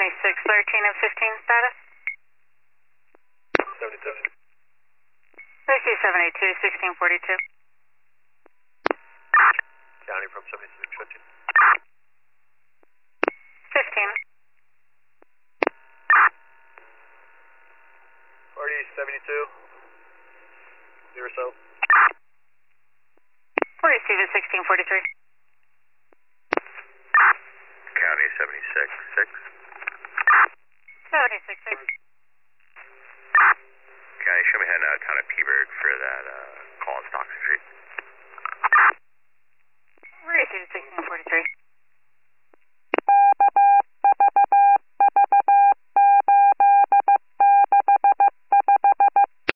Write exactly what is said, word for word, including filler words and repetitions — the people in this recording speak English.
seventy-six thirteen and fifteen status. seventy-two. Lucy seven eight two sixteen forty-two. County from seventy-six fifteen. fifteen. Party seventy-two. Zero so. Forty Steve sixteen forty-three. County seventy-six six. seventy-six six. County, show me heading out of town at P-Bird for that uh, call on Stockton Street. Forty Steve sixteen